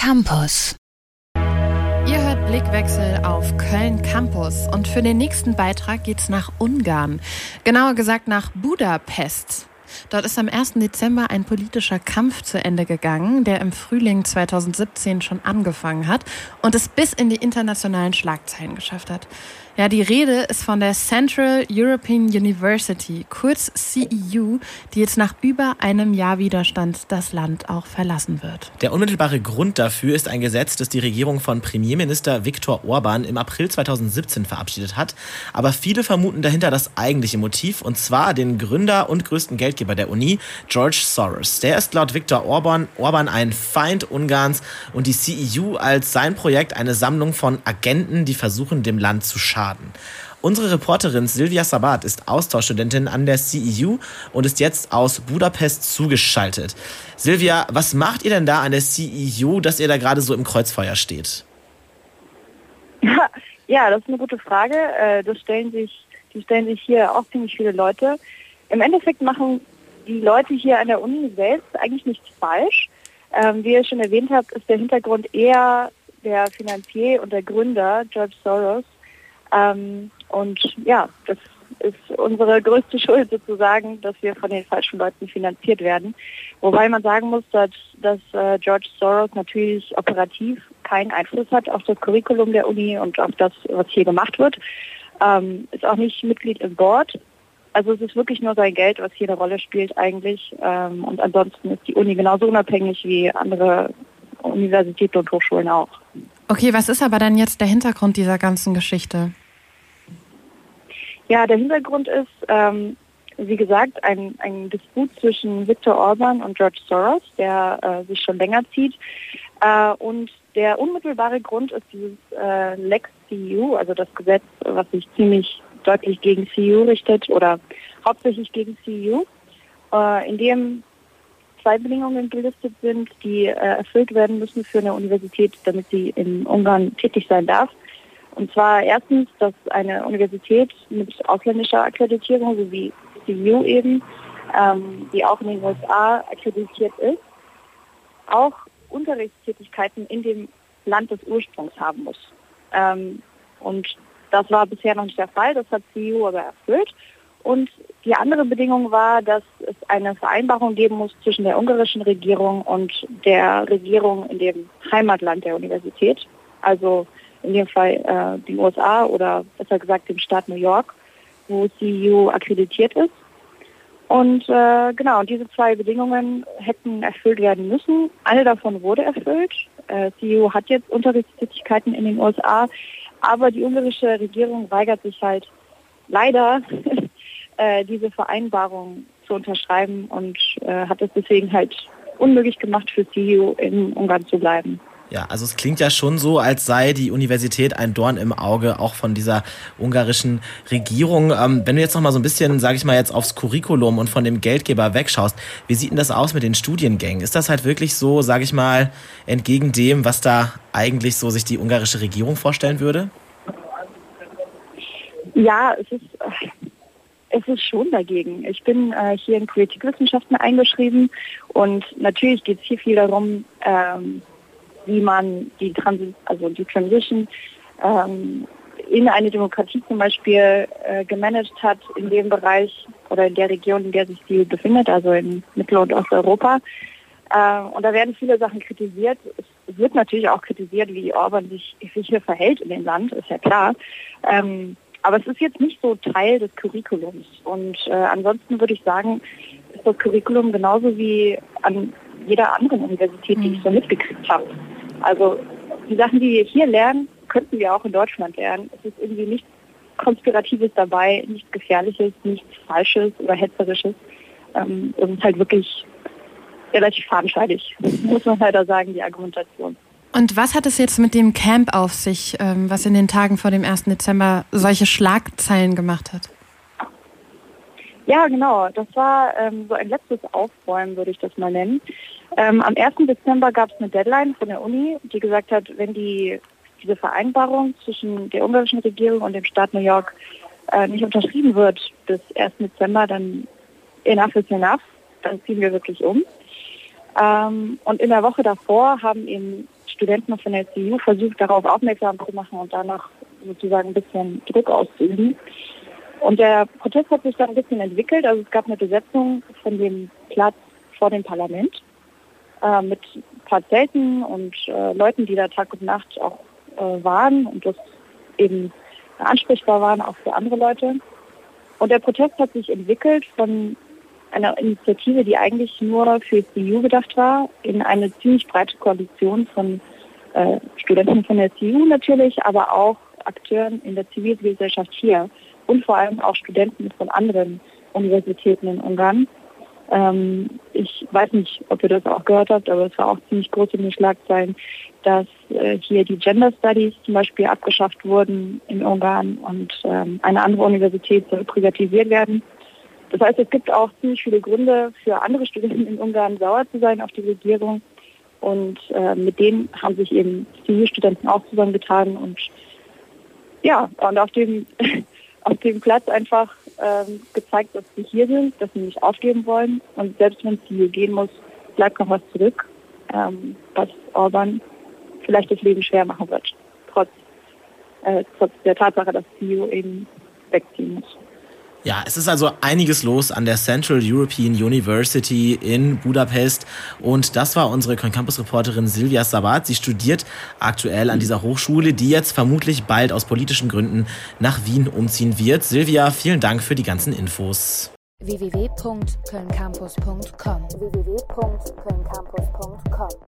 Campus. Ihr hört Blickwechsel auf Köln Campus und für den nächsten Beitrag geht's nach Ungarn. Genauer gesagt nach Budapest. Dort ist am 1. Dezember ein politischer Kampf zu Ende gegangen, der im Frühling 2017 schon angefangen hat und es bis in die internationalen Schlagzeilen geschafft hat. Ja, die Rede ist von der Central European University, kurz CEU, die jetzt nach über einem Jahr Widerstand das Land auch verlassen wird. Der unmittelbare Grund dafür ist ein Gesetz, das die Regierung von Premierminister Viktor Orbán im April 2017 verabschiedet hat. Aber viele vermuten dahinter das eigentliche Motiv, und zwar den Gründer und größten Geldgeber der Uni, George Soros. Der ist laut Viktor Orbán ein Feind Ungarns und die CEU als sein Projekt eine Sammlung von Agenten, die versuchen, dem Land zu schaden. Unsere Reporterin Silvia Sabat ist Austauschstudentin an der CEU und ist jetzt aus Budapest zugeschaltet. Silvia, was macht ihr denn da an der CEU, dass ihr da gerade so im Kreuzfeuer steht? Ja, das ist eine gute Frage. Die stellen sich hier auch ziemlich viele Leute. Im Endeffekt machen die Leute hier an der Uni selbst eigentlich nichts falsch. Wie ihr schon erwähnt habt, ist der Hintergrund eher der Finanzier und der Gründer, George Soros. Und ja, das ist unsere größte Schuld sozusagen, dass wir von den falschen Leuten finanziert werden. Wobei man sagen muss, dass George Soros natürlich operativ keinen Einfluss hat auf das Curriculum der Uni und auf das, was hier gemacht wird. Ist auch nicht Mitglied im Board. Also es ist wirklich nur sein Geld, was hier eine Rolle spielt eigentlich. Und ansonsten ist die Uni genauso unabhängig wie andere Universitäten und Hochschulen auch. Okay, was ist aber dann jetzt der Hintergrund dieser ganzen Geschichte? Ja, der Hintergrund ist, wie gesagt, ein Disput zwischen Viktor Orbán und George Soros, der sich schon länger zieht. Und der unmittelbare Grund ist dieses Lex CEU, also das Gesetz, was sich ziemlich deutlich gegen CEU richtet oder hauptsächlich gegen CEU, in dem zwei Bedingungen gelistet sind, die erfüllt werden müssen für eine Universität, damit sie in Ungarn tätig sein darf. Und zwar erstens, dass eine Universität mit ausländischer Akkreditierung, so wie CEU eben, die auch in den USA akkreditiert ist, auch Unterrichtstätigkeiten in dem Land des Ursprungs haben muss. Und das war bisher noch nicht der Fall, das hat CEU aber erfüllt. Und die andere Bedingung war, dass es eine Vereinbarung geben muss zwischen der ungarischen Regierung und der Regierung in dem Heimatland der Universität, also in dem Fall den USA oder besser gesagt dem Staat New York, wo CEU akkreditiert ist. Und genau, diese zwei Bedingungen hätten erfüllt werden müssen. Eine davon wurde erfüllt. CEU hat jetzt Unterrichtstätigkeiten in den USA, aber die ungarische Regierung weigert sich halt leider, diese Vereinbarung zu unterschreiben und hat es deswegen halt unmöglich gemacht für CEU in Ungarn zu bleiben. Ja, also es klingt ja schon so, als sei die Universität ein Dorn im Auge, auch von dieser ungarischen Regierung. Wenn du jetzt noch mal so ein bisschen, sage ich mal, jetzt aufs Curriculum und von dem Geldgeber wegschaust, wie sieht denn das aus mit den Studiengängen? Ist das halt wirklich so, sage ich mal, entgegen dem, was da eigentlich so sich die ungarische Regierung vorstellen würde? Ja, es ist schon dagegen. Ich bin hier in Politikwissenschaften eingeschrieben und natürlich geht es hier viel darum, wie man die Transition in eine Demokratie zum Beispiel gemanagt hat in dem Bereich oder in der Region, in der sich die befindet, also in Mittel- und Osteuropa. Und da werden viele Sachen kritisiert. Es wird natürlich auch kritisiert, wie Orbán sich hier verhält in dem Land, ist ja klar. Aber es ist jetzt nicht so Teil des Curriculums. Und ansonsten würde ich sagen, ist das Curriculum genauso wie an jeder anderen Universität, die ich so mitgekriegt habe. Also die Sachen, die wir hier lernen, könnten wir auch in Deutschland lernen. Es ist irgendwie nichts Konspiratives dabei, nichts Gefährliches, nichts Falsches oder Hetzerisches. Es ist halt wirklich relativ fadenscheidig, muss man leider sagen, die Argumentation. Und was hat es jetzt mit dem Camp auf sich, was in den Tagen vor dem 1. Dezember solche Schlagzeilen gemacht hat? Ja, genau. Das war so ein letztes Aufräumen, würde ich das mal nennen. Am 1. Dezember gab es eine Deadline von der Uni, die gesagt hat, wenn diese Vereinbarung zwischen der ungarischen Regierung und dem Staat New York nicht unterschrieben wird bis 1. Dezember, dann enough is enough, dann ziehen wir wirklich um. Und in der Woche davor haben eben Studenten von der CDU versucht, darauf aufmerksam zu machen und danach sozusagen ein bisschen Druck auszuüben. Und der Protest hat sich dann ein bisschen entwickelt. Also es gab eine Besetzung von dem Platz vor dem Parlament mit ein paar Zelten und Leuten, die da Tag und Nacht auch waren und das eben ansprechbar waren, auch für andere Leute. Und der Protest hat sich entwickelt von einer Initiative, die eigentlich nur für die CDU gedacht war, in eine ziemlich breite Koalition von Studenten von der CDU natürlich, aber auch Akteuren in der Zivilgesellschaft hier und vor allem auch Studenten von anderen Universitäten in Ungarn. Ich weiß nicht, ob ihr das auch gehört habt, aber es war auch ziemlich groß in den Schlagzeilen, dass hier die Gender Studies zum Beispiel abgeschafft wurden in Ungarn und eine andere Universität soll privatisiert werden. Das heißt, es gibt auch ziemlich viele Gründe für andere Studenten in Ungarn sauer zu sein auf die Regierung. Und mit denen haben sich eben CDU-Studenten auch zusammengetan und ja, und auf dem Platz einfach gezeigt, dass sie hier sind, dass sie nicht aufgeben wollen. Und selbst wenn es hier gehen muss, bleibt noch was zurück, was Orban vielleicht das Leben schwer machen wird, trotz der Tatsache, dass CDU eben wegziehen muss. Ja, es ist also einiges los an der Central European University in Budapest und das war unsere Köln-Campus-Reporterin Silvia Sabat. Sie studiert aktuell an dieser Hochschule, die jetzt vermutlich bald aus politischen Gründen nach Wien umziehen wird. Silvia, vielen Dank für die ganzen Infos. www.kölncampus.com